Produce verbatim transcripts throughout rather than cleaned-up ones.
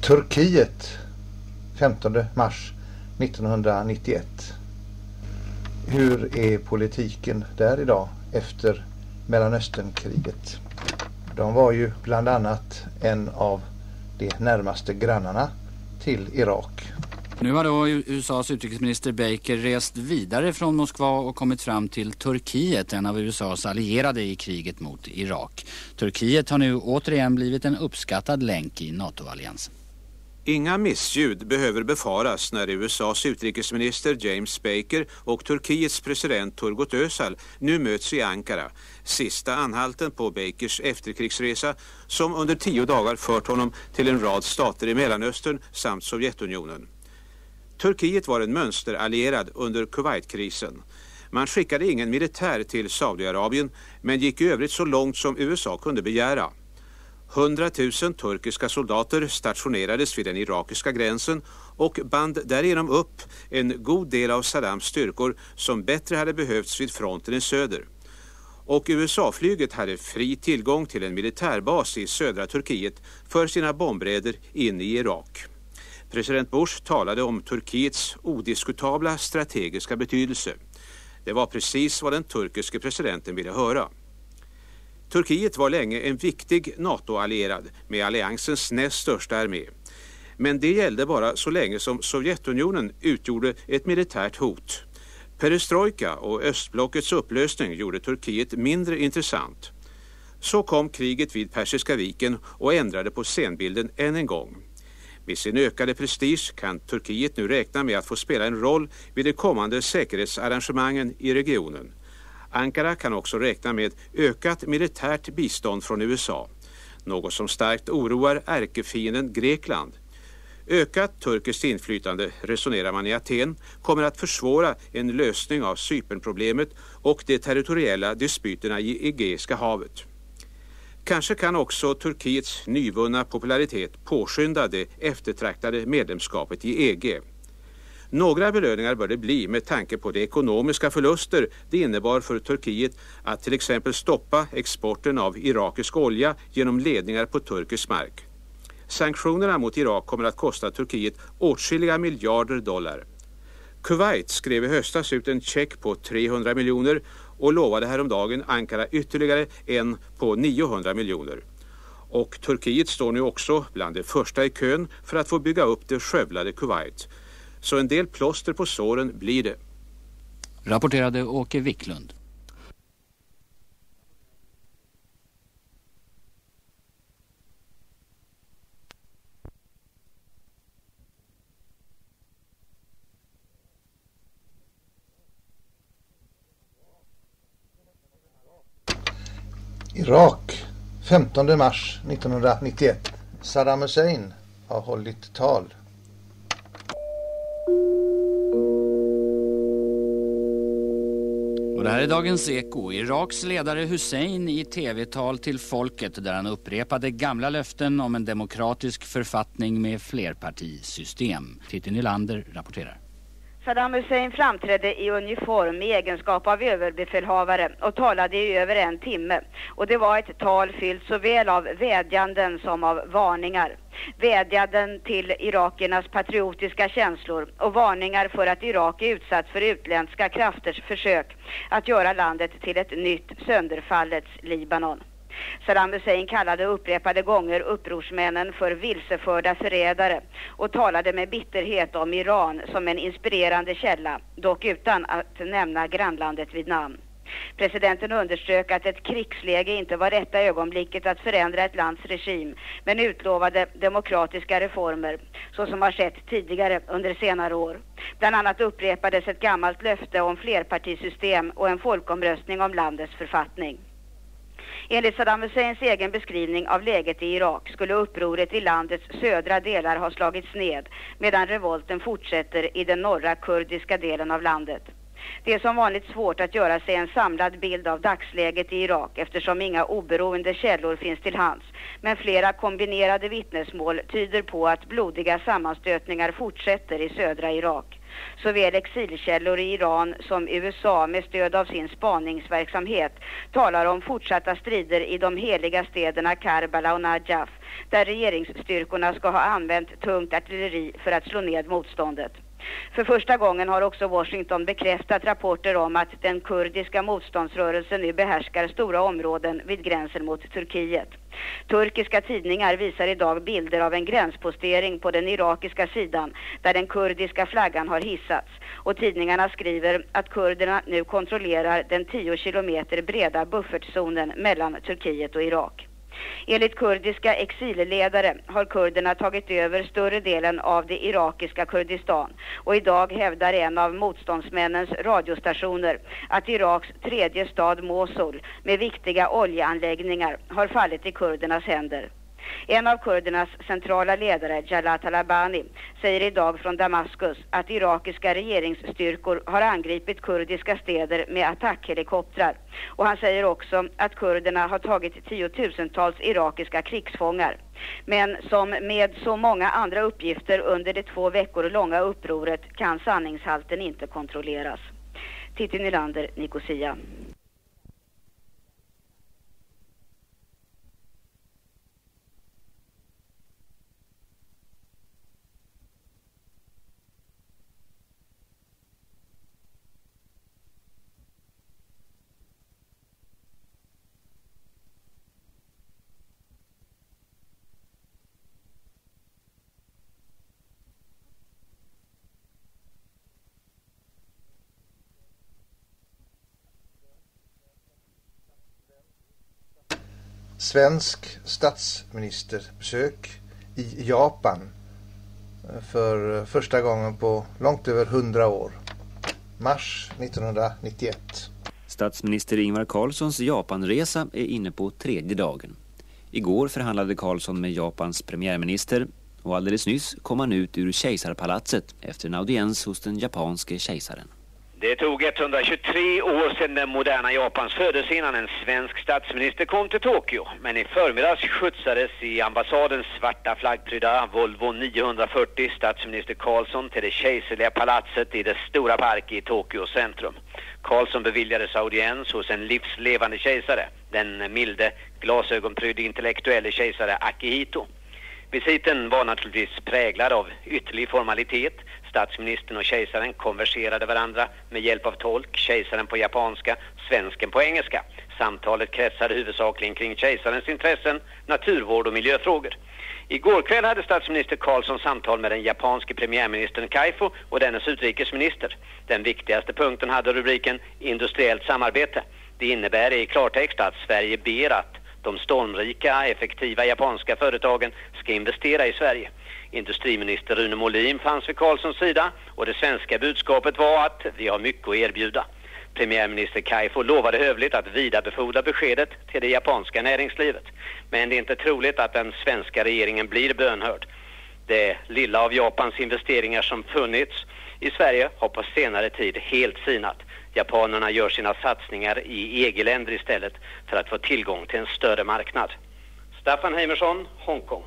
Turkiet femtonde mars nittonhundranittioett. Hur är politiken där idag efter Mellanösternkriget? De var ju bland annat en av de närmaste grannarna till Irak. Nu har då U S A:s utrikesminister Baker rest vidare från Moskva och kommit fram till Turkiet, en av U S A:s allierade i kriget mot Irak. Turkiet har nu återigen blivit en uppskattad länk i NATO-alliansen. Inga missljud behöver befaras när U S A:s utrikesminister James Baker och Turkiets president Turgut Özal nu möts i Ankara, sista anhalten på Bakers efterkrigsresa som under tio dagar fört honom till en rad stater i Mellanöstern samt Sovjetunionen. Turkiet var en mönsterallierad under Kuwaitkrisen. Man skickade ingen militär till Saudiarabien men gick i övrigt så långt som U S A kunde begära. hundratusen turkiska soldater stationerades vid den irakiska gränsen och band därigenom upp en god del av Saddams styrkor som bättre hade behövts vid fronten i söder. Och U S A-flyget hade fri tillgång till en militärbas i södra Turkiet för sina bombräder in i Irak. President Bush talade om Turkiets odiskutabla strategiska betydelse. Det var precis vad den turkiske presidenten ville höra. Turkiet var länge en viktig NATO-allierad med alliansens näst största armé. Men det gällde bara så länge som Sovjetunionen utgjorde ett militärt hot. Perestrojka och östblockets upplösning gjorde Turkiet mindre intressant. Så kom kriget vid Persiska viken och ändrade på scenbilden än en gång. Med sin ökade prestige kan Turkiet nu räkna med att få spela en roll vid de kommande säkerhetsarrangemangen i regionen. Ankara kan också räkna med ökat militärt bistånd från U S A, något som starkt oroar ärkefienden Grekland. Ökat turkiskt inflytande, resonerar man i Aten, kommer att försvåra en lösning av Cypernproblemet och de territoriella dispyterna i Egeiska havet. Kanske kan också Turkiets nyvunna popularitet påskynda det eftertraktade medlemskapet i E G. Några belöningar bör det bli med tanke på de ekonomiska förluster det innebar för Turkiet att till exempel stoppa exporten av irakisk olja genom ledningar på turkisk mark. Sanktionerna mot Irak kommer att kosta Turkiet åtskilliga miljarder dollar. Kuwait skrev i höstas ut en check på trehundra miljoner och lovade häromdagen Ankara ytterligare en på niohundra miljoner. Och Turkiet står nu också bland de första i kön för att få bygga upp det skövlade Kuwait. Så en del plåster på såren blir det. Rapporterade Åke Wicklund. Irak, femtonde mars nittonhundranittioett. Saddam Hussein har hållit tal. Och det här är Dagens Eko. Iraks ledare Hussein i tv-tal till folket där han upprepade gamla löften om en demokratisk författning med flerpartisystem. Titti Nylander rapporterar. Saddam Hussein framträdde i uniform i egenskap av överbefälhavare och talade i över en timme. Och det var ett tal fyllt såväl av vädjanden som av varningar. Vädjanden till irakiernas patriotiska känslor och varningar för att Irak är utsatt för utländska krafters försök att göra landet till ett nytt sönderfallets Libanon. Saddam Hussein kallade upprepade gånger upprorsmännen för vilseförda förrädare och talade med bitterhet om Iran som en inspirerande källa, dock utan att nämna grannlandet vid namn. Presidenten underströk att ett krigsläge inte var rätta ögonblicket att förändra ett lands regim, men utlovade demokratiska reformer, så som har skett tidigare under senare år. Bland annat upprepades ett gammalt löfte om flerpartisystem och en folkomröstning om landets författning. Enligt Saddam Husseins egen beskrivning av läget i Irak skulle upproret i landets södra delar ha slagits ned, medan revolten fortsätter i den norra kurdiska delen av landet. Det är som vanligt svårt att göra sig en samlad bild av dagsläget i Irak eftersom inga oberoende källor finns till hands. Men flera kombinerade vittnesmål tyder på att blodiga sammanstötningar fortsätter i södra Irak. Såväl exilkällor i Iran som U S A med stöd av sin spaningsverksamhet talar om fortsatta strider i de heliga städerna Karbala och Najaf, där regeringsstyrkorna ska ha använt tungt artilleri för att slå ned motståndet. För första gången har också Washington bekräftat rapporter om att den kurdiska motståndsrörelsen nu behärskar stora områden vid gränsen mot Turkiet. Turkiska tidningar visar idag bilder av en gränspostering på den irakiska sidan där den kurdiska flaggan har hissats. Och tidningarna skriver att kurderna nu kontrollerar den tio kilometer breda buffertzonen mellan Turkiet och Irak. Enligt kurdiska exilledare har kurderna tagit över större delen av det irakiska Kurdistan, och idag hävdar en av motståndsmännens radiostationer att Iraks tredje stad Mosul med viktiga oljeanläggningar har fallit i kurdernas händer. En av kurdernas centrala ledare, Jalal Talabani, säger idag från Damaskus att irakiska regeringsstyrkor har angripit kurdiska städer med attackhelikoptrar. Och han säger också att kurderna har tagit tiotusentals irakiska krigsfångar. Men som med så många andra uppgifter under det två veckor långa upproret kan sanningshalten inte kontrolleras. Titti Nylander, Nicosia. Svensk statsministerbesök i Japan för första gången på långt över hundra år. Mars nittonhundranittioett. Statsminister Ingvar Carlssons Japanresa är inne på tredje dagen. Igår förhandlade Carlsson med Japans premiärminister och alldeles nyss kom han ut ur kejsarpalatset efter en audiens hos den japanske kejsaren. Det tog etthundratjugotre år sedan den moderna Japans födelse innan en svensk statsminister kom till Tokyo. Men i förmiddags skjutsades i ambassadens svarta flaggprydda Volvo niohundrafyrtio statsminister Carlsson till det kejserliga palatset i det stora park i Tokyo centrum. Carlsson beviljades audiens hos en livslevande kejsare, den milde glasögonprydde intellektuelle kejsare Akihito. Visiten var naturligtvis präglad av ytterlig formalitet. Statsministern och kejsaren konverserade varandra med hjälp av tolk, kejsaren på japanska, svensken på engelska. Samtalet kretsade huvudsakligen kring kejsarens intressen, naturvård och miljöfrågor. Igår kväll hade statsminister Carlsson samtal med den japanske premiärministern Kaifo och dennes utrikesminister. Den viktigaste punkten hade rubriken industriellt samarbete. Det innebär i klartext att Sverige ber att de stormrika, effektiva japanska företagen ska investera i Sverige. Industriminister Rune Molin fanns vid Carlssons sida och det svenska budskapet var att vi har mycket att erbjuda. Premiärminister Kaifo lovade hövligt att vidarebefordra beskedet till det japanska näringslivet. Men det är inte troligt att den svenska regeringen blir bönhörd. Det lilla av Japans investeringar som funnits i Sverige har på senare tid helt sinat. Japanerna gör sina satsningar i E G-länder istället för att få tillgång till en större marknad. Staffan Heimersson, Hongkong.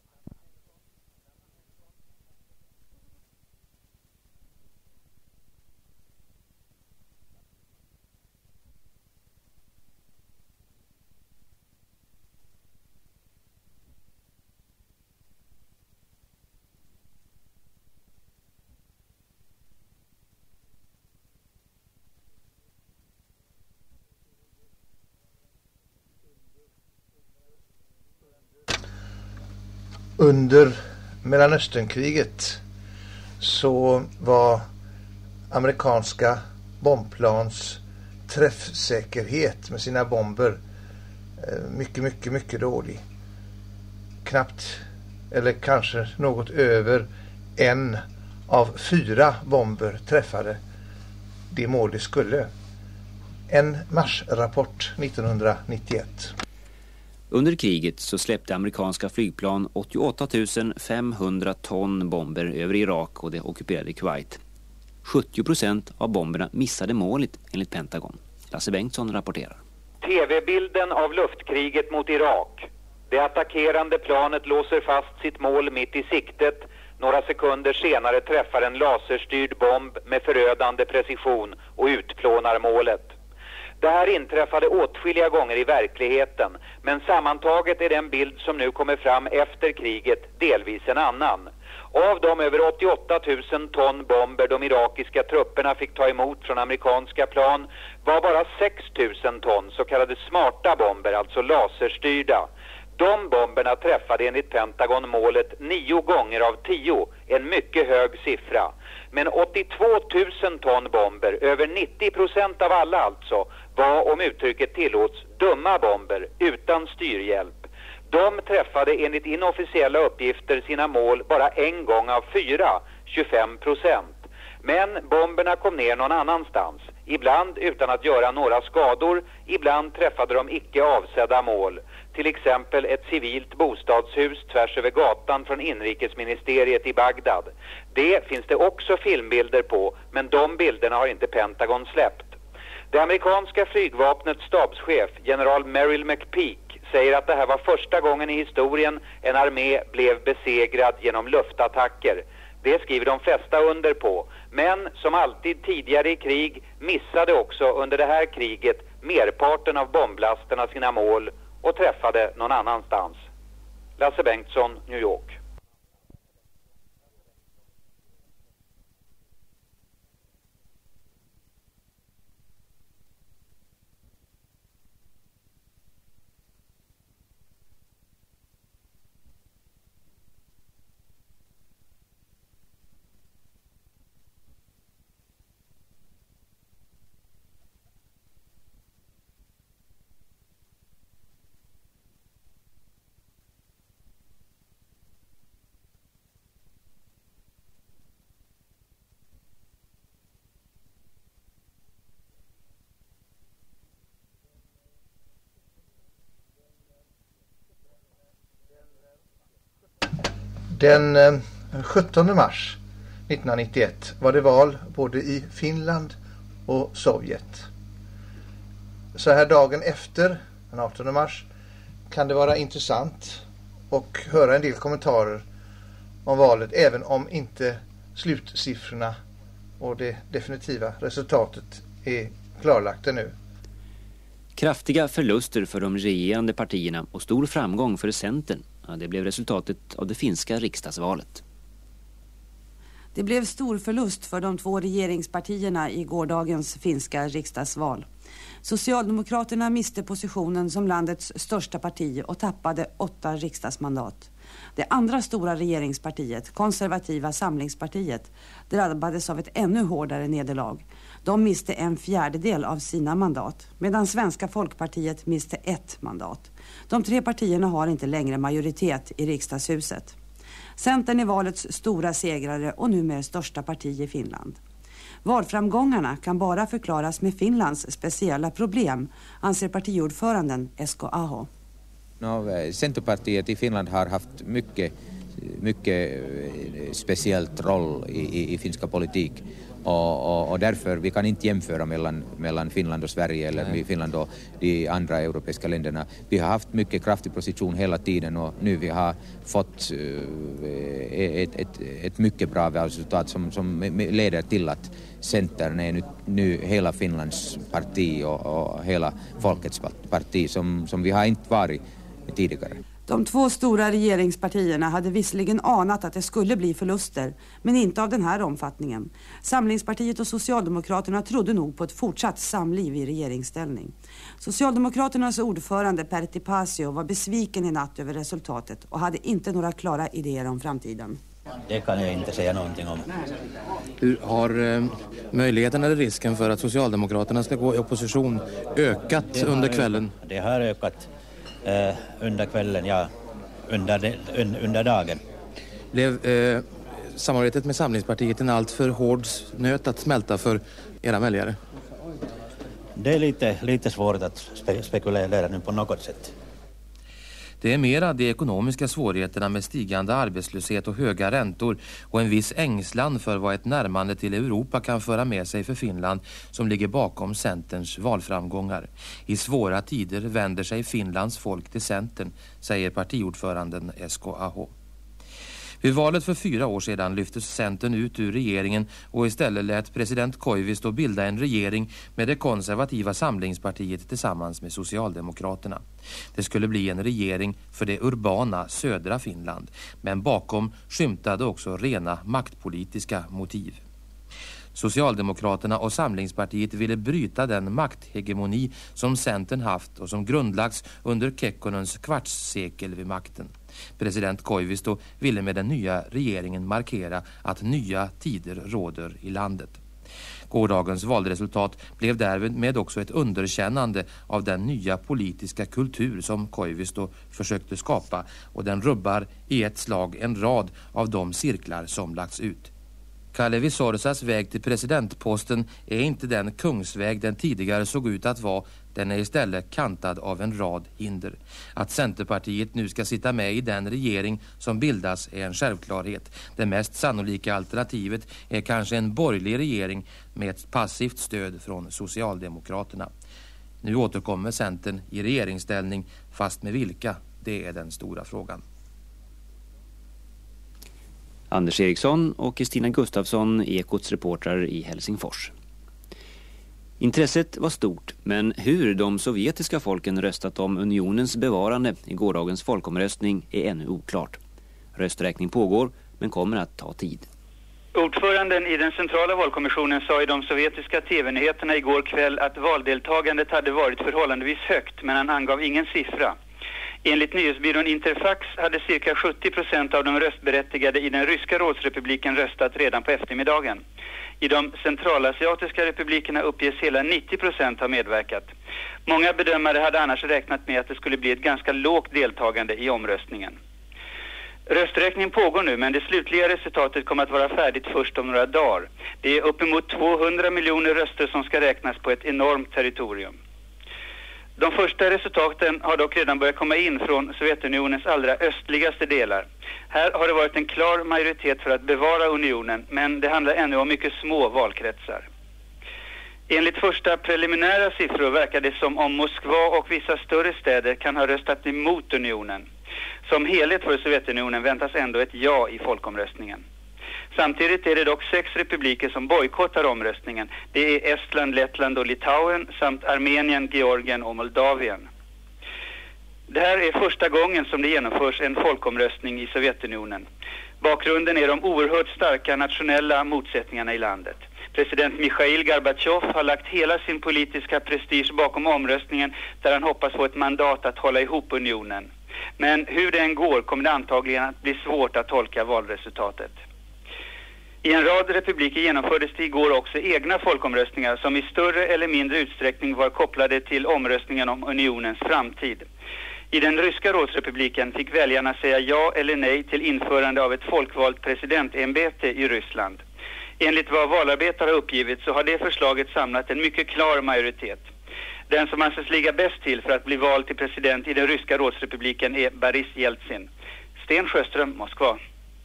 Under Mellanösternkriget så var amerikanska bombplans träffsäkerhet med sina bomber mycket, mycket, mycket dålig. Knappt, eller kanske något över en av fyra bomber träffade det mål det skulle. En marsrapport nittonhundranittioett. Under kriget så släppte amerikanska flygplan åttioåtta tusen femhundra ton bomber över Irak och det ockuperade Kuwait. sjuttio procent av bomberna missade målet enligt Pentagon. Lasse Bengtsson rapporterar. T V-bilden av luftkriget mot Irak. Det attackerande planet låser fast sitt mål mitt i siktet Några sekunder senare träffar en laserstyrd bomb med förödande precision och utplånar målet. Det här inträffade åtskilliga gånger i verkligheten, men sammantaget är den bild som nu kommer fram efter kriget delvis en annan. Av de över åttioåtta tusen ton bomber de irakiska trupperna fick ta emot från amerikanska plan var bara sex tusen ton så kallade smarta bomber, alltså laserstyrda. De bomberna träffade enligt Pentagon målet nio gånger av tio, en mycket hög siffra. Men åttiotvå tusen ton bomber, över nittio procent av alla alltså, var, om uttrycket tillåts, dumma bomber utan styrhjälp. De träffade enligt inofficiella uppgifter sina mål bara en gång av fyra, tjugofem procent. Men bomberna kom ner någon annanstans, ibland utan att göra några skador, ibland träffade de icke avsedda mål. Till exempel ett civilt bostadshus tvärs över gatan från inrikesministeriet i Bagdad. Det finns det också filmbilder på, men de bilderna har inte Pentagon släppt. Det amerikanska flygvapnets stabschef, general Merrill McPeak, säger att det här var första gången i historien en armé blev besegrad genom luftattacker. Det skriver de flesta under på. Men som alltid tidigare i krig missade också under det här kriget merparten av bomblasterna sina mål och träffade någon annanstans. Lasse Bengtsson, New York. Den sjuttonde mars nittonhundranittioett var det val både i Finland och Sovjet. Så här dagen efter, den artonde mars, kan det vara intressant att höra en del kommentarer om valet, även om inte slutsiffrorna och det definitiva resultatet är klarlagt ännu. Kraftiga förluster för de regerande partierna och stor framgång för Centern. Ja, det blev resultatet av det finska riksdagsvalet. Det blev stor förlust för de två regeringspartierna i gårdagens finska riksdagsval. Socialdemokraterna miste positionen som landets största parti och tappade åtta riksdagsmandat. Det andra stora regeringspartiet, konservativa samlingspartiet, drabbades av ett ännu hårdare nederlag. De miste en fjärdedel av sina mandat, medan Svenska Folkpartiet miste ett mandat. De tre partierna har inte längre majoritet i riksdagshuset. Centern är valets stora segrare och numera största parti i Finland. Valframgångarna kan bara förklaras med Finlands speciella problem, anser partiordföranden Esko Aho. No, Centerpartiet i Finland har haft mycket, mycket speciellt roll i, i, i finska politik. Och, och, och därför vi kan inte jämföra mellan, mellan Finland och Sverige eller Nej. Finland och de andra europeiska länderna. Vi har haft mycket kraftig position hela tiden och nu vi har fått uh, ett, ett, ett mycket bra resultat som, som leder till att Centern är nu, nu hela Finlands parti och, och hela folkets parti som, som vi har inte varit tidigare. De två stora regeringspartierna hade visserligen anat att det skulle bli förluster, men inte av den här omfattningen. Samlingspartiet och Socialdemokraterna trodde nog på ett fortsatt samliv i regeringsställning. Socialdemokraternas ordförande Pertti Paasio var besviken i natt över resultatet och hade inte några klara idéer om framtiden. Det kan jag inte säga någonting om. Hur har eh, möjligheten eller risken för att Socialdemokraterna ska gå i opposition ökat under kvällen? Det har ökat. Uh, under kvällen, ja, under, de, un, under dagen. Blev eh, samarbetet med Samlingspartiet en allt för hård nöt att smälta för era väljare? Det är lite, lite svårt att spe, spekulera nu på något sätt. Det är mera de ekonomiska svårigheterna med stigande arbetslöshet och höga räntor och en viss ängslan för vad ett närmande till Europa kan föra med sig för Finland som ligger bakom Centerns valframgångar. I svåra tider vänder sig Finlands folk till Centern, säger partiordföranden Esko Aho. Vid valet för fyra år sedan lyftes Centern ut ur regeringen och istället lät president Koivisto bilda en regering med det konservativa samlingspartiet tillsammans med Socialdemokraterna. Det skulle bli en regering för det urbana södra Finland, men bakom skymtade också rena maktpolitiska motiv. Socialdemokraterna och Samlingspartiet ville bryta den makthegemoni som Centern haft och som grundlagts under Kekkonens kvartssekel vid makten. President Koivisto ville med den nya regeringen markera att nya tider råder i landet. Gårdagens valresultat blev därmed också ett underkännande av den nya politiska kultur som Koivisto försökte skapa, och den rubbar i ett slag en rad av de cirklar som lagts ut. Kalevi Sorsas väg till presidentposten är inte den kungsväg den tidigare såg ut att vara. Den är istället kantad av en rad hinder. Att Centerpartiet nu ska sitta med i den regering som bildas är en självklarhet. Det mest sannolika alternativet är kanske en borgerlig regering med ett passivt stöd från Socialdemokraterna. Nu återkommer Centern i regeringsställning, fast med vilka? Det är den stora frågan. Anders Eriksson och Kristina Gustafsson, Ekots reportrar i Helsingfors. Intresset var stort, men hur de sovjetiska folken röstat om unionens bevarande i gårdagens folkomröstning är ännu oklart. Rösträkning pågår, men kommer att ta tid. Ordföranden i den centrala valkommissionen sa i de sovjetiska tv-nyheterna igår kväll att valdeltagandet hade varit förhållandevis högt, men han angav ingen siffra. Enligt nyhetsbyrån Interfax hade cirka sjuttio procent av de röstberättigade i den ryska rådsrepubliken röstat redan på eftermiddagen. I de centralasiatiska republikerna uppges hela nittio procent ha medverkat. Många bedömare hade annars räknat med att det skulle bli ett ganska lågt deltagande i omröstningen. Rösträkningen pågår nu, men det slutliga resultatet kommer att vara färdigt först om några dagar. Det är uppemot tvåhundra miljoner röster som ska räknas på ett enormt territorium. De första resultaten har dock redan börjat komma in från Sovjetunionens allra östligaste delar. Här har det varit en klar majoritet för att bevara unionen, men det handlar ännu om mycket små valkretsar. Enligt första preliminära siffror verkar det som om Moskva och vissa större städer kan ha röstat emot unionen. Som helhet för Sovjetunionen väntas ändå ett ja i folkomröstningen. Samtidigt är det dock sex republiker som bojkottar omröstningen. Det är Estland, Lettland och Litauen samt Armenien, Georgien och Moldavien. Det här är första gången som det genomförs en folkomröstning i Sovjetunionen. Bakgrunden är de oerhört starka nationella motsättningarna i landet. President Mikhail Gorbachev har lagt hela sin politiska prestige bakom omröstningen, där han hoppas få ett mandat att hålla ihop unionen. Men hur det än går kommer det antagligen att bli svårt att tolka valresultatet. I en rad republiker genomfördes det igår också egna folkomröstningar som i större eller mindre utsträckning var kopplade till omröstningen om unionens framtid. I den ryska rådsrepubliken fick väljarna säga ja eller nej till införande av ett folkvalt presidentämbete i Ryssland. Enligt vad valarbetare har uppgivit så har det förslaget samlat en mycket klar majoritet. Den som anses ligga bäst till för att bli vald till president i den ryska rådsrepubliken är Boris Jeltsin. Sten Sjöström, Moskva.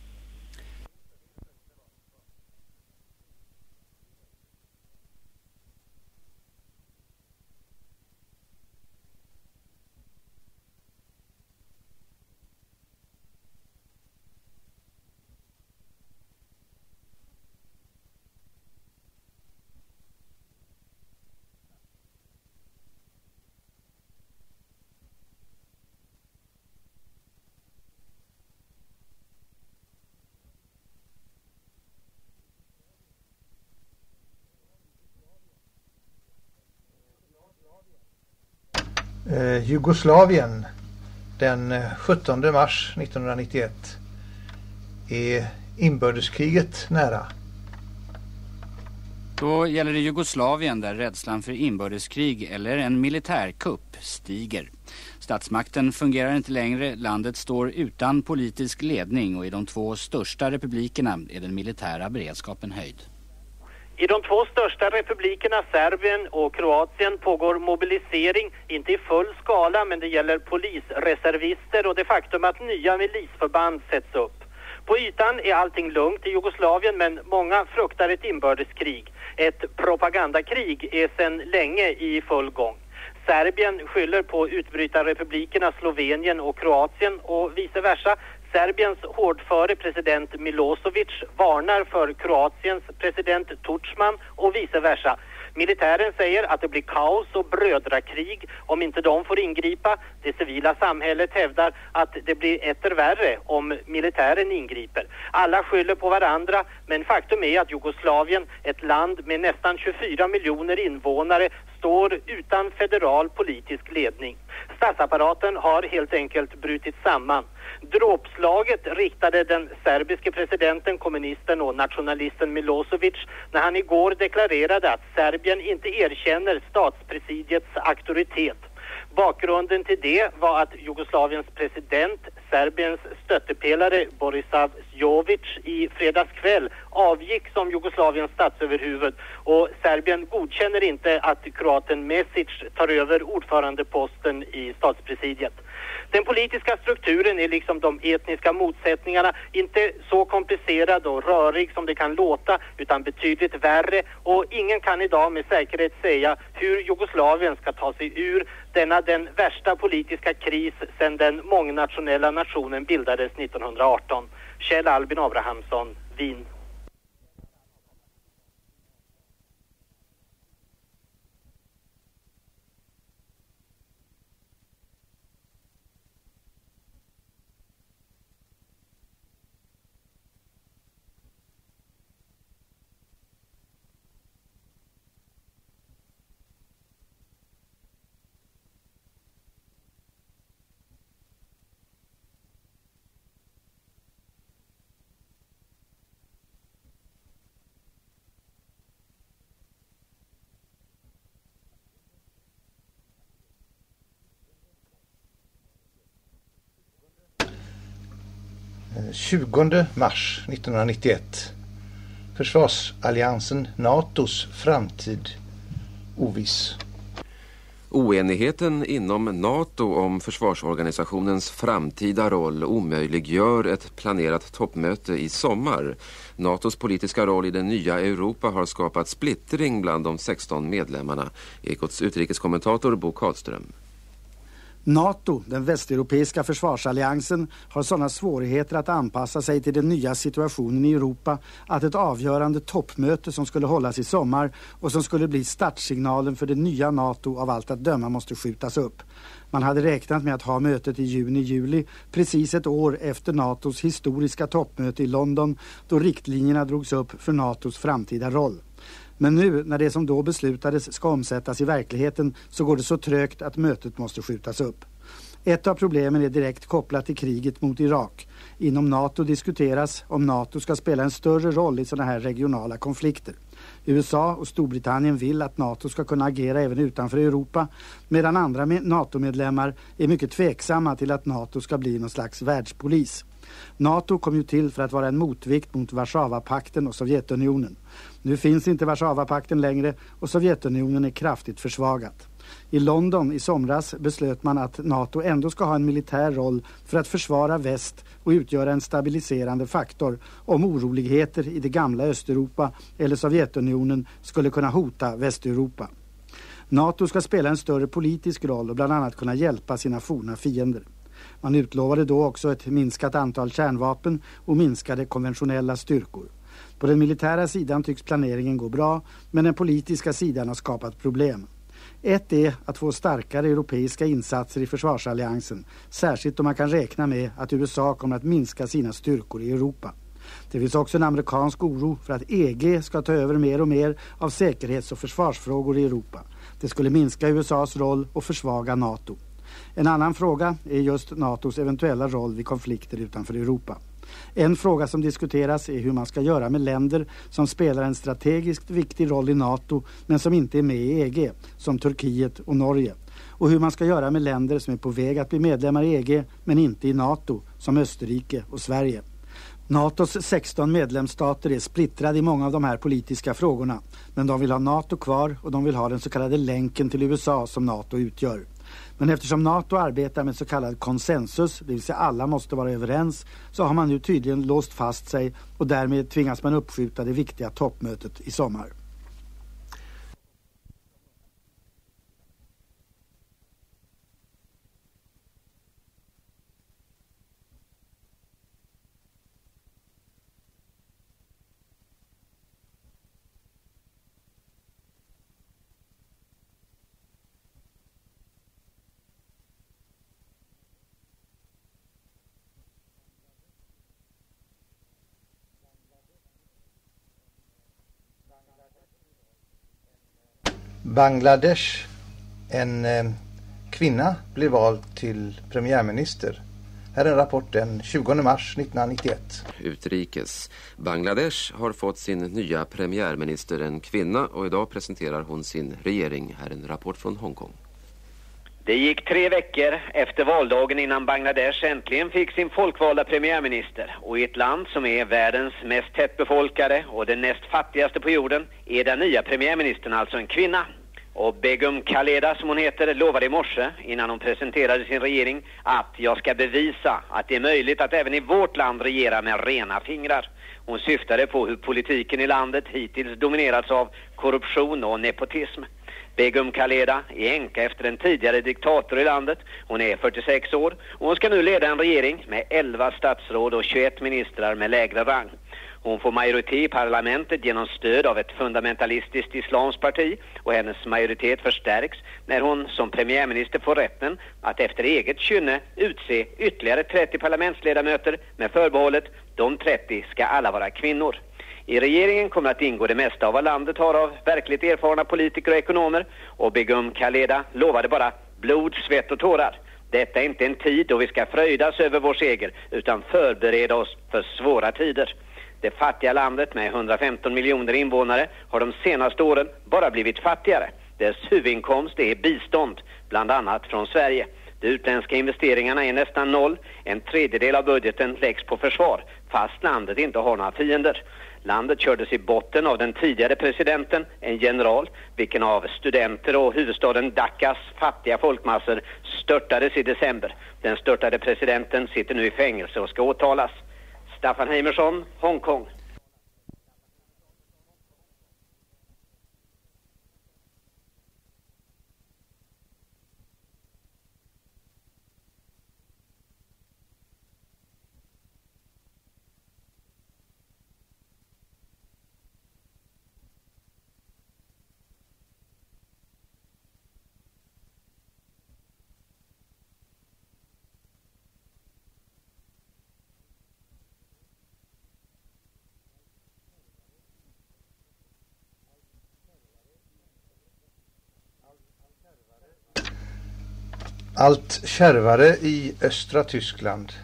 Eh, Jugoslavien den sjuttonde mars nittonhundranittioett. Är inbördeskriget nära? Då gäller det Jugoslavien, där rädslan för inbördeskrig eller en militärkupp stiger. Statsmakten fungerar inte längre, landet står utan politisk ledning och i de två största republikerna är den militära beredskapen höjd. I de två största republikerna, Serbien och Kroatien, pågår mobilisering, inte i full skala, men det gäller polisreservister och det faktum att nya milisförband sätts upp. På ytan är allting lugnt i Jugoslavien, men många fruktar ett inbördeskrig. Ett propagandakrig är sedan länge i full gång. Serbien skyller på utbrytarrepublikerna Slovenien och Kroatien och vice versa. Serbiens hårdföre president Milosevic varnar för Kroatiens president Tudjman och vice versa. Militären säger att det blir kaos och brödrakrig om inte de får ingripa. Det civila samhället hävdar att det blir etter värre om militären ingriper. Alla skyller på varandra, men faktum är att Jugoslavien, ett land med nästan tjugofyra miljoner invånare, står utan federal politisk ledning. Statsapparaten har helt enkelt brutit samman. Dråpslaget riktade den serbiske presidenten, kommunisten och nationalisten Milosevic när han igår deklarerade att Serbien inte erkänner statspresidiets auktoritet. Bakgrunden till det var att Jugoslaviens president, Serbiens stöttepelare Borisav Jovic, i fredagskväll avgick som Jugoslaviens statsöverhuvud, och Serbien godkänner inte att kroaten Mesic tar över ordförandeposten i statspresidiet. Den politiska strukturen är liksom de etniska motsättningarna inte så komplicerad och rörig som det kan låta, utan betydligt värre, och ingen kan idag med säkerhet säga hur Jugoslavien ska ta sig ur denna den värsta politiska kris sedan den mångnationella nationen bildades nittonhundraarton. Kjell Albin Abrahamsson, Wien. tjugonde mars nittonhundranittioett. Försvarsalliansen NATOs framtid oviss. Oenigheten inom NATO om försvarsorganisationens framtida roll omöjliggör ett planerat toppmöte i sommar. NATOs politiska roll i det nya Europa har skapat splittring bland de sexton medlemmarna. Ekots utrikeskommentator Bo Karlström. NATO, den västeuropeiska försvarsalliansen, har sådana svårigheter att anpassa sig till den nya situationen i Europa att ett avgörande toppmöte som skulle hållas i sommar och som skulle bli startsignalen för det nya NATO av allt att döma måste skjutas upp. Man hade räknat med att ha mötet i juni-juli, precis ett år efter NATOs historiska toppmöte i London, då riktlinjerna drogs upp för NATOs framtida roll. Men nu, när det som då beslutades ska omsättas i verkligheten, så går det så trögt att mötet måste skjutas upp. Ett av problemen är direkt kopplat till kriget mot Irak. Inom NATO diskuteras om NATO ska spela en större roll i sådana här regionala konflikter. U S A och Storbritannien vill att NATO ska kunna agera även utanför Europa, medan andra NATO-medlemmar är mycket tveksamma till att NATO ska bli någon slags världspolis. NATO kom ju till för att vara en motvikt mot Warszawapakten och Sovjetunionen. Nu finns inte Warszawapakten längre och Sovjetunionen är kraftigt försvagat. I London i somras beslöt man att NATO ändå ska ha en militär roll för att försvara väst och utgöra en stabiliserande faktor om oroligheter i det gamla Östeuropa eller Sovjetunionen skulle kunna hota Västeuropa. NATO ska spela en större politisk roll och bland annat kunna hjälpa sina forna fiender. Man utlovade då också ett minskat antal kärnvapen och minskade konventionella styrkor. På den militära sidan tycks planeringen gå bra, men den politiska sidan har skapat problem. Ett är att få starkare europeiska insatser i försvarsalliansen, särskilt om man kan räkna med att U S A kommer att minska sina styrkor i Europa. Det finns också en amerikansk oro för att E G ska ta över mer och mer av säkerhets- och försvarsfrågor i Europa. Det skulle minska U S A:s roll och försvaga NATO. En annan fråga är just NATOs eventuella roll vid konflikter utanför Europa. En fråga som diskuteras är hur man ska göra med länder som spelar en strategiskt viktig roll i NATO men som inte är med i E G, som Turkiet och Norge. Och hur man ska göra med länder som är på väg att bli medlemmar i E G men inte i NATO, som Österrike och Sverige. NATOs sexton medlemsstater är splittrade i många av de här politiska frågorna, men de vill ha NATO kvar och de vill ha den så kallade länken till U S A som NATO utgör. Men eftersom NATO arbetar med så kallad konsensus, det vill säga alla måste vara överens, så har man nu tydligen låst fast sig och därmed tvingas man uppskjuta det viktiga toppmötet i sommar. Bangladesh, en eh, kvinna, blev vald till premiärminister. Här är en rapport den tjugonde mars nittonhundranittioett. Utrikes. Bangladesh har fått sin nya premiärminister, en kvinna, och idag presenterar hon sin regering. Här är en rapport från Hongkong. Det gick tre veckor efter valdagen innan Bangladesh äntligen fick sin folkvalda premiärminister. Och i ett land som är världens mest tättbefolkade och den näst fattigaste på jorden är den nya premiärministern alltså en kvinna. Och Begum Khaleda, som hon heter, lovade i morse innan hon presenterade sin regering att jag ska bevisa att det är möjligt att även i vårt land regera med rena fingrar. Hon syftade på hur politiken i landet hittills dominerats av korruption och nepotism. Begum Khaleda är änka efter en tidigare diktator i landet. Hon är fyrtiosex år och hon ska nu leda en regering med elva statsråd och tjugoett ministrar med lägre rang. Hon får majoritet i parlamentet genom stöd av ett fundamentalistiskt islamskt parti och hennes majoritet förstärks när hon som premiärminister får rätten att efter eget kynne utse ytterligare trettio parlamentsledamöter med förbehållet de trettio ska alla vara kvinnor. I regeringen kommer att ingå det mesta av vad landet har av verkligt erfarna politiker och ekonomer och Begum Khaleda lovade bara blod, svett och tårar. Detta är inte en tid då vi ska fröjdas över vår seger utan förbereda oss för svåra tider. Det fattiga landet med hundrafemton miljoner invånare har de senaste åren bara blivit fattigare. Dess huvudinkomst är bistånd, bland annat från Sverige. De utländska investeringarna är nästan noll. En tredjedel av budgeten läggs på försvar, fast landet inte har några fiender. Landet kördes i botten av den tidigare presidenten, en general, vilken av studenter och huvudstaden Dhakas fattiga folkmassor störtades i december. Den störtade presidenten sitter nu i fängelse och ska åtalas. Staffan Heimersson, Hongkong. Allt kärvare i östra Tyskland.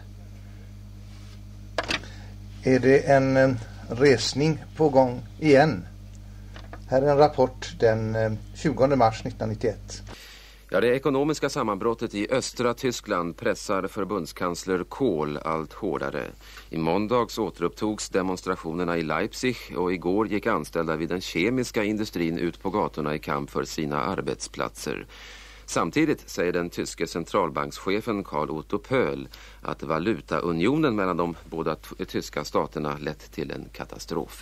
Är det en resning på gång igen? Här är en rapport den tjugonde mars nittonhundranittioett. Ja, det ekonomiska sammanbrottet i östra Tyskland pressar förbundskansler Kohl allt hårdare. I måndags återupptogs demonstrationerna i Leipzig och igår gick anställda vid den kemiska industrin ut på gatorna i kamp för sina arbetsplatser. Samtidigt säger den tyske centralbankschefen Karl Otto Pöhl att valutaunionen mellan de båda t- tyska staterna lett till en katastrof.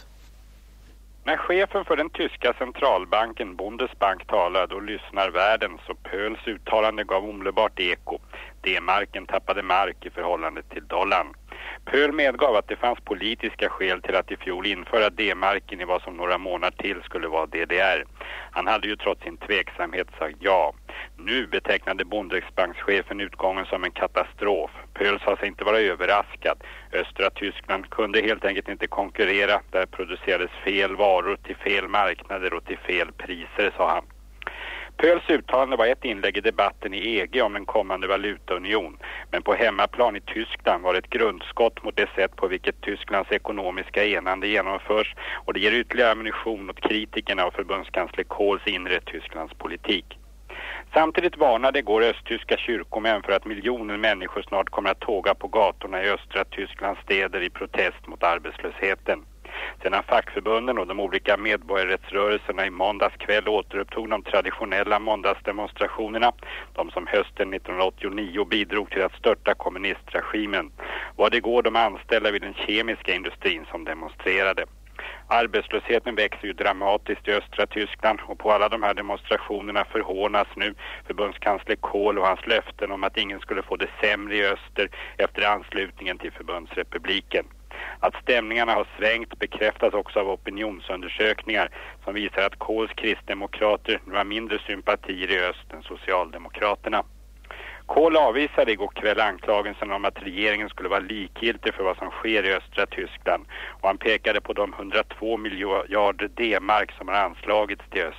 När chefen för den tyska centralbanken Bundesbank talade och lyssnar världen så Pöhls uttalande gav omedelbart eko. D-marken tappade mark i förhållande till dollarn. Pöhl medgav att det fanns politiska skäl till att i fjol införa D-marken i vad som några månader till skulle vara D D R. Han hade ju trots sin tveksamhet sagt ja. Nu betecknade Bundesbankschefen utgången som en katastrof. Pöhl sa sig inte vara överraskad. Östra Tyskland kunde helt enkelt inte konkurrera. Där producerades fel varor till fel marknader och till fel priser, sa han. Pöhls uttalande var ett inlägg i debatten i E G om en kommande valutaunion. Men på hemmaplan i Tyskland var det ett grundskott mot det sätt på vilket Tysklands ekonomiska enande genomförs. Och det ger ytterligare ammunition åt kritikerna av förbundskansler Kohls inre Tysklands politik. Samtidigt varnade går östtyska kyrkomän för att miljoner människor snart kommer att tåga på gatorna i östra Tysklands städer i protest mot arbetslösheten. Sedan fackförbunden och de olika medborgarrättsrörelserna i måndags kväll återupptog de traditionella måndagsdemonstrationerna, de som hösten nittonhundraåttionio bidrog till att störta kommunistregimen, var det igår de anställda vid den kemiska industrin som demonstrerade. Arbetslösheten växer ju dramatiskt i östra Tyskland och på alla de här demonstrationerna förhånas nu förbundskansler Kohl och hans löften om att ingen skulle få det sämre i öster efter anslutningen till förbundsrepubliken. Att stämningarna har svängt bekräftas också av opinionsundersökningar som visar att Kohls kristdemokrater nu har mindre sympatier i öst än socialdemokraterna. Kohl avvisade igår kväll anklagelsen om att regeringen skulle vara likgiltig för vad som sker i östra Tyskland och han pekade på de hundratvå miljarder D-mark som har anslagits till öster.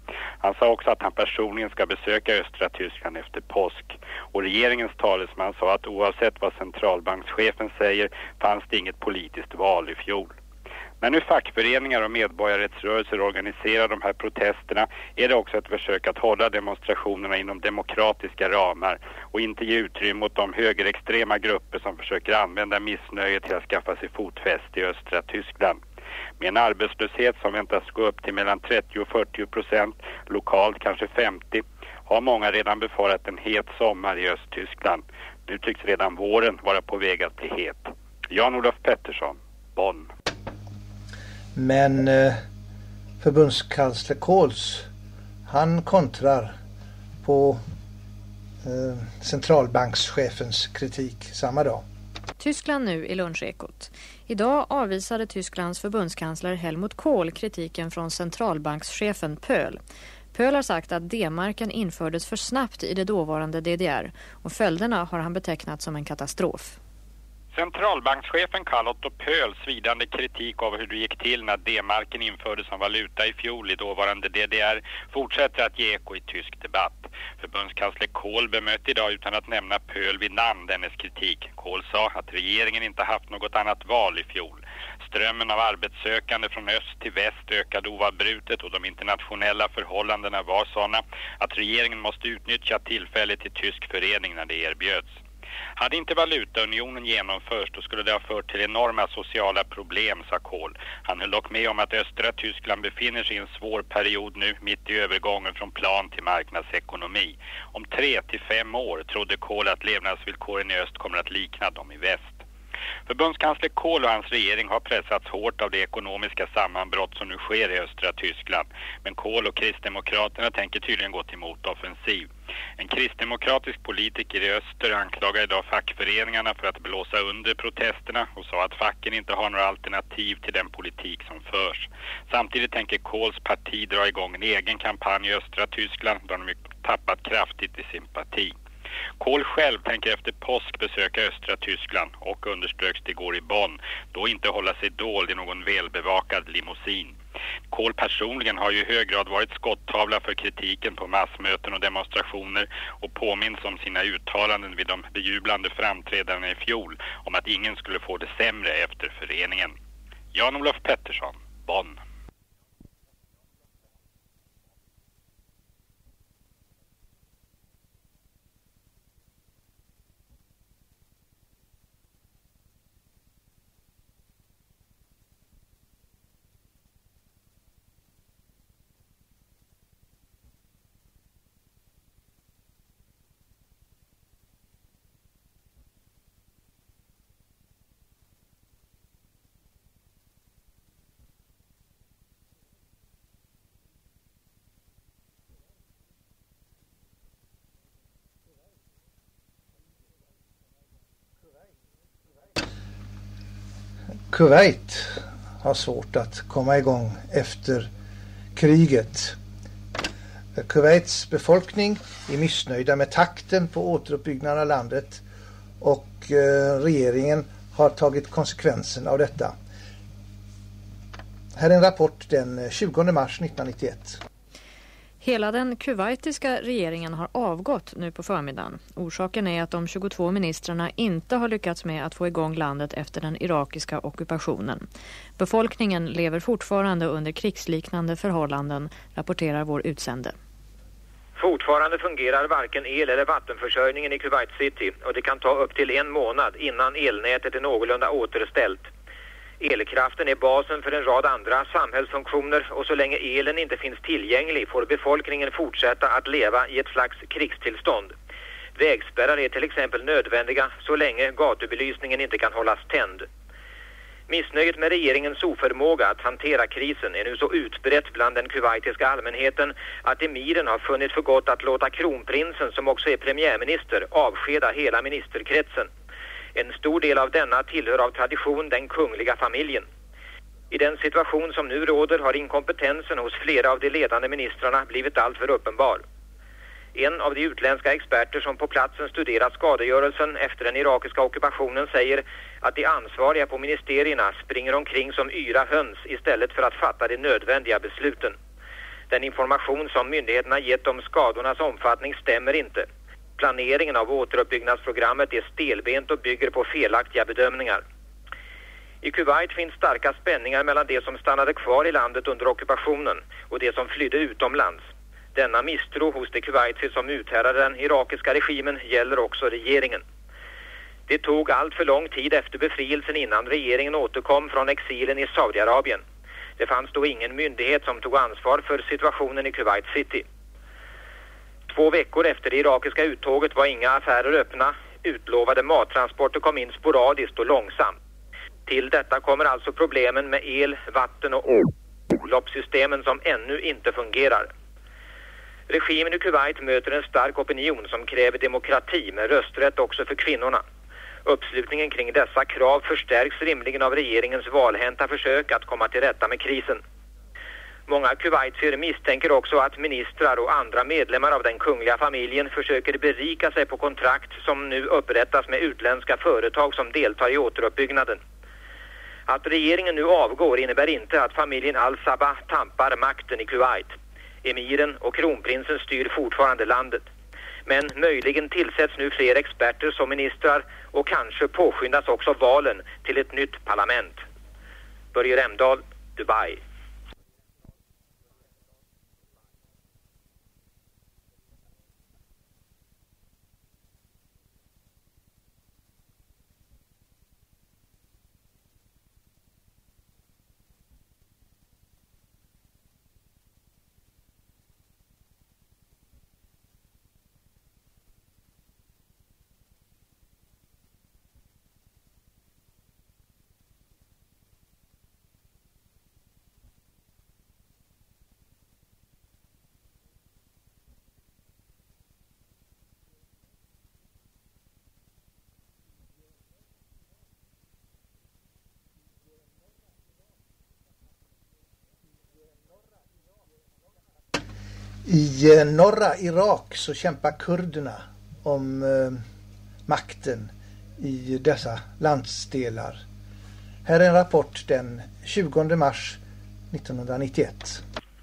Han sa också att han personligen ska besöka östra Tyskland efter påsk. Och regeringens talesman sa att oavsett vad centralbankschefen säger fanns det inget politiskt val i fjol. När nu fackföreningar och medborgarrättsrörelser organiserar de här protesterna är det också ett försök att hålla demonstrationerna inom demokratiska ramar och inte ge utrymme åt de högerextrema grupper som försöker använda missnöje till att skaffa sig fotfäste i östra Tyskland. Med en arbetslöshet som väntas gå upp till mellan trettio och fyrtio procent, lokalt kanske femtio, har många redan befarat en het sommar i Östtyskland. Nu tycks redan våren vara på väg att bli het. Jan-Olof Pettersson, Bonn. Men eh, förbundskansler Kohls, han kontrar på eh, centralbankschefens kritik samma dag. Tyskland nu i lunchekot. Idag avvisade Tysklands förbundskansler Helmut Kohl kritiken från centralbankschefen Pöhl. Pöhl har sagt att D-marken infördes för snabbt i det dåvarande D D R och följderna har han betecknat som en katastrof. Centralbankschefen Karl Otto Pöhls svidande kritik av hur det gick till när D-marken infördes som valuta i fjol i dåvarande D D R fortsätter att ge eko i tysk debatt. Förbundskansler Kohl bemötte idag utan att nämna Pöhl vid namn dennes kritik. Kohl sa att regeringen inte haft något annat val i fjol. Strömmen av arbetssökande från öst till väst ökade oavbrutet och de internationella förhållandena var sådana att regeringen måste utnyttja tillfället till tysk förening när det erbjöds. Hade inte valutaunionen genomförts då skulle det ha fört till enorma sociala problem, sa Kohl. Han höll dock med om att östra Tyskland befinner sig i en svår period nu mitt i övergången från plan till marknadsekonomi. Om tre till fem år trodde Kohl att levnadsvillkoren i öst kommer att likna dem i väst. Förbundskansler Kohl och hans regering har pressats hårt av det ekonomiska sammanbrott som nu sker i östra Tyskland. Men Kohl och Kristdemokraterna tänker tydligen gå till motoffensiv. En kristdemokratisk politiker i öster anklagar idag fackföreningarna för att blåsa under protesterna och sa att facken inte har några alternativ till den politik som förs. Samtidigt tänker Kohls parti dra igång en egen kampanj i östra Tyskland där de tappat kraftigt i sympati. Kohl själv tänker efter påsk besöka östra Tyskland och underströks det går i Bonn, då inte hålla sig dold i någon välbevakad limousin. Kohl personligen har ju i hög grad varit skottavla för kritiken på massmöten och demonstrationer och påminns om sina uttalanden vid de bejublande framträdandena i fjol om att ingen skulle få det sämre efter föreningen. Jan-Olof Pettersson, Bonn. Kuwait har svårt att komma igång efter kriget. Kuwaits befolkning är missnöjda med takten på återuppbyggnaden av landet och eh, regeringen har tagit konsekvensen av detta. Här är en rapport den tjugonde mars nittonhundranittioett. Hela den kuwaitiska regeringen har avgått nu på förmiddagen. Orsaken är att de tjugotvå ministrarna inte har lyckats med att få igång landet efter den irakiska ockupationen. Befolkningen lever fortfarande under krigsliknande förhållanden, rapporterar vår utsände. Fortfarande fungerar varken el- eller vattenförsörjningen i Kuwait City och det kan ta upp till en månad innan elnätet är någorlunda återställt. Elkraften är basen för en rad andra samhällsfunktioner och så länge elen inte finns tillgänglig får befolkningen fortsätta att leva i ett slags krigstillstånd. Vägspärrar är till exempel nödvändiga så länge gatubelysningen inte kan hållas tänd. Missnöjet med regeringens oförmåga att hantera krisen är nu så utbrett bland den kuwaitiska allmänheten att emiren har funnit för gott att låta kronprinsen, som också är premiärminister, avskeda hela ministerkretsen. En stor del av denna tillhör av tradition den kungliga familjen. I den situation som nu råder har inkompetensen hos flera av de ledande ministrarna blivit alltför uppenbar. En av de utländska experter som på platsen studerat skadegörelsen efter den irakiska ockupationen säger att de ansvariga på ministerierna springer omkring som yra höns istället för att fatta de nödvändiga besluten. Den information som myndigheterna gett om skadornas omfattning stämmer inte. Planeringen av återuppbyggnadsprogrammet är stelbent och bygger på felaktiga bedömningar. I Kuwait finns starka spänningar mellan de som stannade kvar i landet under ockupationen och de som flydde utomlands. Denna misstro hos de kuwaitier som uthärdade den irakiska regimen gäller också regeringen. Det tog allt för lång tid efter befrielsen innan regeringen återkom från exilen i Saudiarabien. Det fanns då ingen myndighet som tog ansvar för situationen i Kuwait City. Två veckor efter det irakiska uttåget var inga affärer öppna. Utlovade mattransporter kom in sporadiskt och långsamt. Till detta kommer alltså problemen med el, vatten och avloppssystemen som ännu inte fungerar. Regimen i Kuwait möter en stark opinion som kräver demokrati med rösträtt också för kvinnorna. Uppslutningen kring dessa krav förstärks rimligen av regeringens valhänta försök att komma till rätta med krisen. Många kuwaitier misstänker också att ministrar och andra medlemmar av den kungliga familjen försöker berika sig på kontrakt som nu upprättas med utländska företag som deltar i återuppbyggnaden. Att regeringen nu avgår innebär inte att familjen Al-Sabah tampar makten i Kuwait. Emiren och kronprinsen styr fortfarande landet. Men möjligen tillsätts nu fler experter som ministrar och kanske påskyndas också valen till ett nytt parlament. Börje Remdahl, Dubai. I eh, norra Irak så kämpar kurderna om eh, makten i dessa landsdelar. Här är en rapport den tjugonde mars nittonhundranittioett.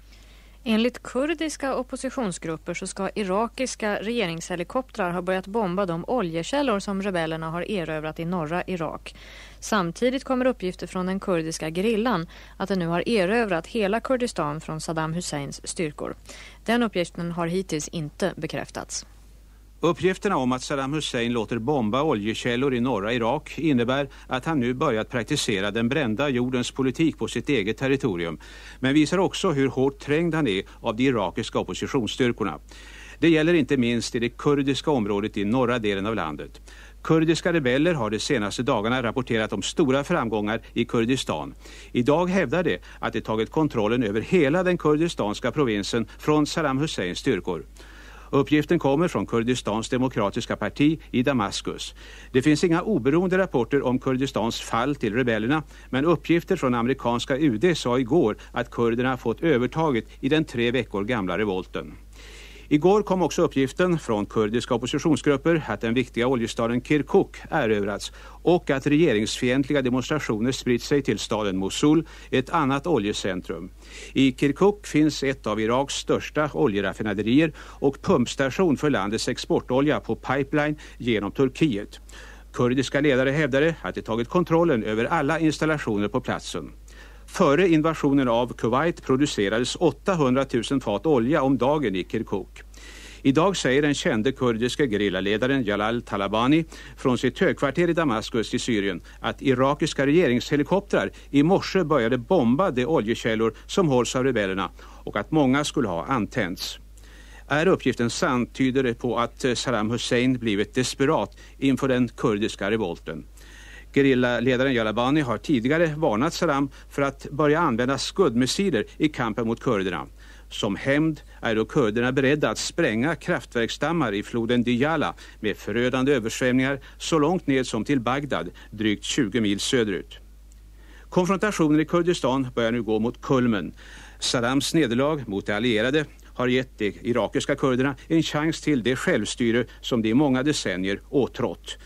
Enligt kurdiska oppositionsgrupper så ska irakiska regeringshelikoptrar ha börjat bomba de oljekällor som rebellerna har erövrat i norra Irak. Samtidigt kommer uppgifter från den kurdiska gerillan att den nu har erövrat hela Kurdistan från Saddam Husseins styrkor. Den uppgiften har hittills inte bekräftats. Uppgifterna om att Saddam Hussein låter bomba oljekällor i norra Irak innebär att han nu börjat praktisera den brända jordens politik på sitt eget territorium, men visar också hur hårt trängd han är av de irakiska oppositionsstyrkorna. Det gäller inte minst i det kurdiska området i norra delen av landet. Kurdiska rebeller har de senaste dagarna rapporterat om stora framgångar i Kurdistan. Idag hävdar de att de tagit kontrollen över hela den kurdistanska provinsen från Saddam Husseins styrkor. Uppgiften kommer från Kurdistans demokratiska parti i Damaskus. Det finns inga oberoende rapporter om Kurdistans fall till rebellerna, men uppgifter från amerikanska U D sa igår att kurderna fått övertaget i den tre veckor gamla revolten. Igår kom också uppgiften från kurdiska oppositionsgrupper att den viktiga oljestaden Kirkuk erövrats och att regeringsfientliga demonstrationer spritt sig till staden Mosul, ett annat oljecentrum. I Kirkuk finns ett av Iraks största oljeraffinaderier och pumpstation för landets exportolja på pipeline genom Turkiet. Kurdiska ledare hävdade att de tagit kontrollen över alla installationer på platsen. Före invasionen av Kuwait producerades åttahundratusen fat olja om dagen i Kirkuk. Idag säger den kände kurdiska gerillaledaren Jalal Talabani från sitt högkvarter i Damaskus i Syrien att irakiska regeringshelikoptrar i morse började bomba de oljekällor som hålls av rebellerna och att många skulle ha antänts. Är uppgiften sann tyder det på att Saddam Hussein blivit desperat inför den kurdiska revolten. Gerillaledaren Jalabani har tidigare varnat Saddam för att börja använda skuddmissiler i kampen mot kurderna. Som hämnd är då kurderna beredda att spränga kraftverksdammar i floden Diyala med förödande översvämningar så långt ned som till Bagdad, drygt tjugo mil söderut. Konfrontationen i Kurdistan börjar nu gå mot kulmen. Saddams nederlag mot de allierade har gett de irakiska kurderna en chans till det självstyre som de i många decennier åtrått.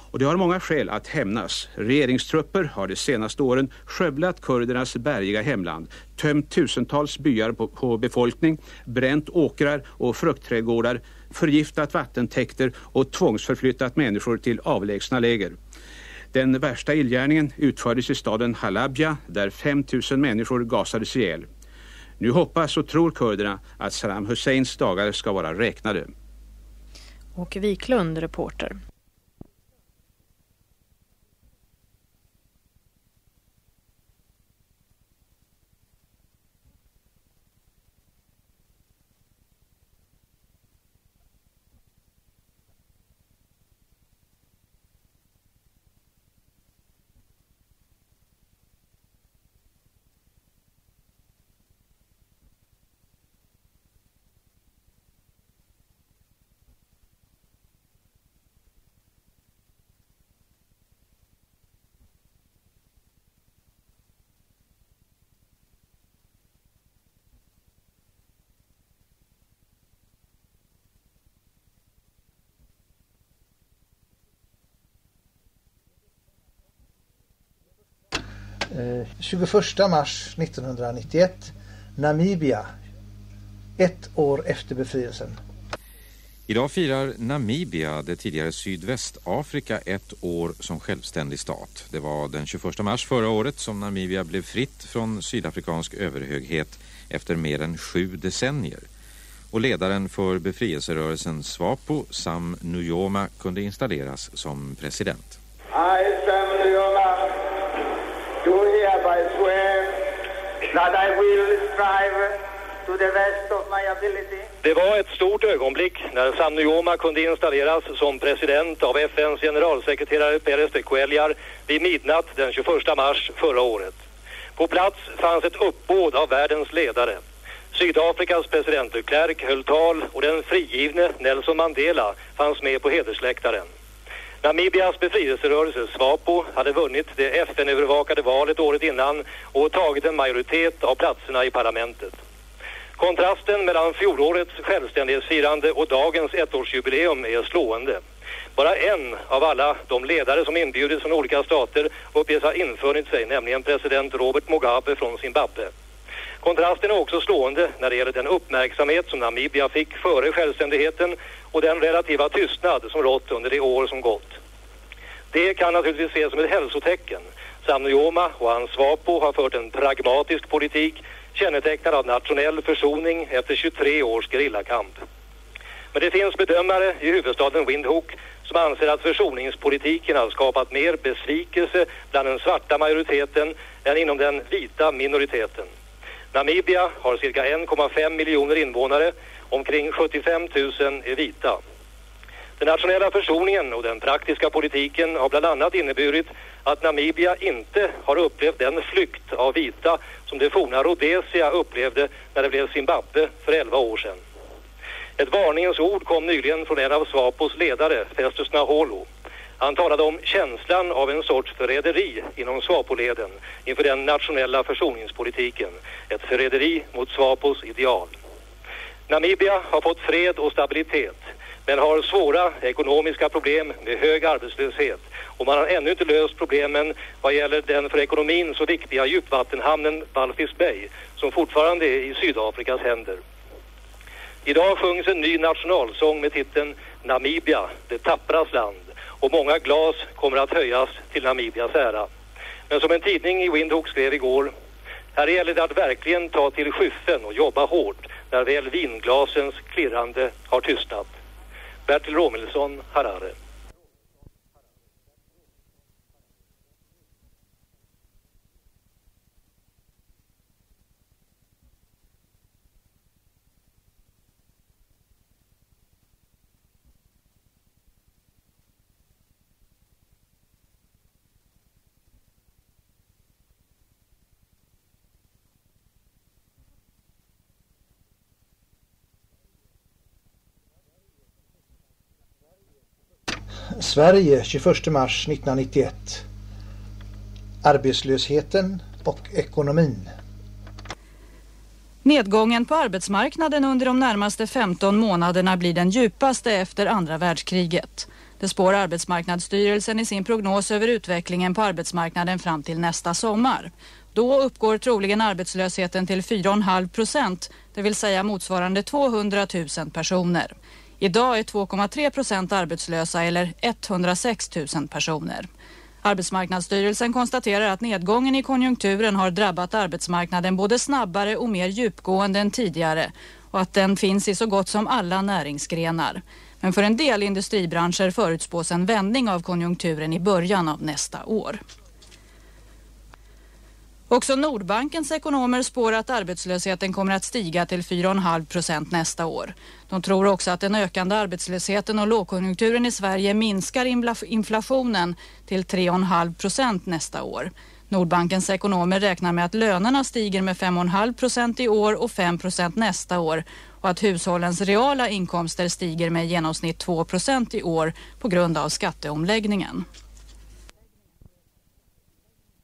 Och det har många skäl att hämnas. Regeringstrupper har de senaste åren skövlat kurdernas bergiga hemland, tömt tusentals byar på, på befolkning, bränt åkrar och fruktträdgårdar, förgiftat vattentäkter och tvångsförflyttat människor till avlägsna läger. Den värsta illgärningen utfördes i staden Halabja där fem tusen människor gasades ihjäl. Nu hoppas och tror kurderna att Saddam Husseins dagar ska vara räknade. Åke Wiklund, reporter. tjugoförsta mars nittonhundranittioett, Namibia, ett år efter befrielsen. Idag firar Namibia, det tidigare Sydvästafrika, ett år som självständig stat. Det var den tjugoförsta mars förra året som Namibia blev fritt från sydafrikansk överhöghet efter mer än sju decennier. Och ledaren för befrielserörelsen SWAPO, Sam Nujoma, kunde installeras som president. I, Sam Nujoma, do hereby swear that I will strive to the best of my ability. Det var ett stort ögonblick när Sam Nujoma kunde installeras som president av F N:s generalsekreterare Pérez de Cuellar vid midnatt den tjugoförsta mars förra året. På plats fanns ett uppbåd av världens ledare. Sydafrikas president de Klerk höll tal och den frigivne Nelson Mandela fanns med på hedersläktaren. Namibias befrielserörelse SWAPO hade vunnit det F N-övervakade valet året innan och tagit en majoritet av platserna i parlamentet. Kontrasten mellan fjolårets självständighetsfirande och dagens ettårsjubileum är slående. Bara en av alla de ledare som inbjudits från olika stater uppges ha infunnit sig, nämligen president Robert Mugabe från Zimbabwe. Kontrasten är också slående när det gäller den uppmärksamhet som Namibia fick före självständigheten och den relativa tystnad som rått under de år som gått. Det kan naturligtvis ses som ett hälsotecken. Sam Nujoma och hans SWAPO har fört en pragmatisk politik kännetecknad av nationell försoning efter tjugotre års gerillakamp. Men det finns bedömare i huvudstaden Windhoek som anser att försoningspolitiken har skapat mer besvikelse bland den svarta majoriteten än inom den vita minoriteten. Namibia har cirka en komma fem miljoner invånare, omkring sjuttiofem tusen är vita. Den nationella försoningen och den praktiska politiken har bland annat inneburit att Namibia inte har upplevt den flykt av vita som det forna Rhodesia upplevde när det blev Zimbabwe för elva år sedan. Ett varningens ord kom nyligen från en av SWAPOs ledare, Festus Naholo. Han talade om känslan av en sorts förräderi inom SWAPO-leden inför den nationella försoningspolitiken. Ett förräderi mot SWAPOs ideal. Namibia har fått fred och stabilitet, men har svåra ekonomiska problem med hög arbetslöshet. Och man har ännu inte löst problemen vad gäller den för ekonomin så viktiga djupvattenhamnen Walvis Bay, som fortfarande är i Sydafrikas händer. Idag sjungs en ny nationalsång med titeln Namibia, det tappras land. Och många glas kommer att höjas till Namibias ära. Men som en tidning i Windhoek skrev igår, här gäller det att verkligen ta till skyffen och jobba hårt när väl vinglasens klirrande har tystnat. Bertil Romilsson, Harare. Sverige tjugoförsta mars nittonhundranittioett. Arbetslösheten och ekonomin. Nedgången på arbetsmarknaden under de närmaste femton månaderna blir den djupaste efter andra världskriget. Det spår Arbetsmarknadsstyrelsen i sin prognos över utvecklingen på arbetsmarknaden fram till nästa sommar. Då uppgår troligen arbetslösheten till fyra komma fem procent, det vill säga motsvarande tvåhundratusen personer. Idag är två komma tre procent arbetslösa eller etthundrasex tusen personer. Arbetsmarknadsstyrelsen konstaterar att nedgången i konjunkturen har drabbat arbetsmarknaden både snabbare och mer djupgående än tidigare och att den finns i så gott som alla näringsgrenar. Men för en del industribranscher förutspås en vändning av konjunkturen i början av nästa år. Också Nordbankens ekonomer spår att arbetslösheten kommer att stiga till fyra komma fem procent nästa år. De tror också att den ökande arbetslösheten och lågkonjunkturen i Sverige minskar inflationen till tre komma fem procent nästa år. Nordbankens ekonomer räknar med att lönerna stiger med fem komma fem procent i år och fem procent nästa år och att hushållens reala inkomster stiger med i genomsnitt två procent i år på grund av skatteomläggningen.